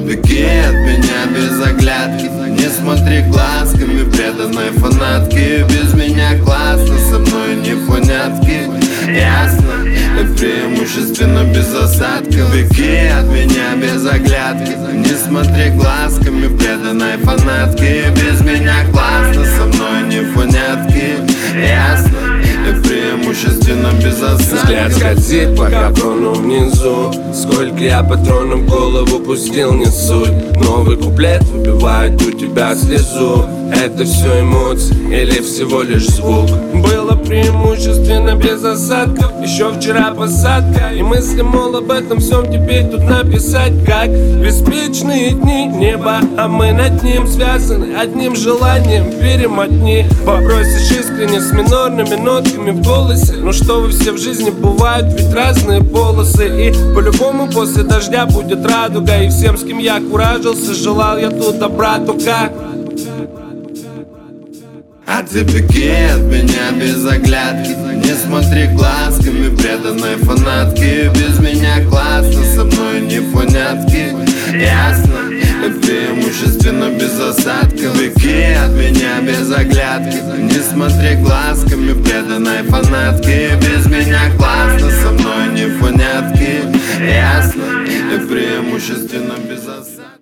беги от меня без оглядки. Не смотри глазками преданной фанатки. Без меня классно, со мной непонятки. Ясно, это преимущественно без осадка. Беги от меня без оглядки. Не смотри глазками преданной фанатки. Без меня классно, со мной непонятки. Ясно, это преимущественно без осадка. Взгляд скользит по капрону внизу. Сколько я патронов в голову пустил, не суть. Новый куплет выбивает у тебя слезу. Это все эмоции или всего лишь звук? Было преимущественно без осадков. Еще вчера посадка, и мысли, мол, об этом всем теперь тут написать. Как беспечные дни неба, а мы над ним связаны одним желанием. Перемотни, попросишь искренне с минорными нотками в голосе. Ну что вы все в жизни, бывают ведь разные полосы. И по-любому после дождя будет радуга. И всем, с кем я куражился, желал я тут добра только. А ты беги от меня без оглядки. Не смотри глазками преданной фанатки. Без меня классно, со мной непонятки. Ясно, это преимущественно без осадка. Беги от меня без оглядки. Не смотри глазками преданной фанатки. Без меня классно, со мной непонятки. Ясно, это преимущественно без осадка.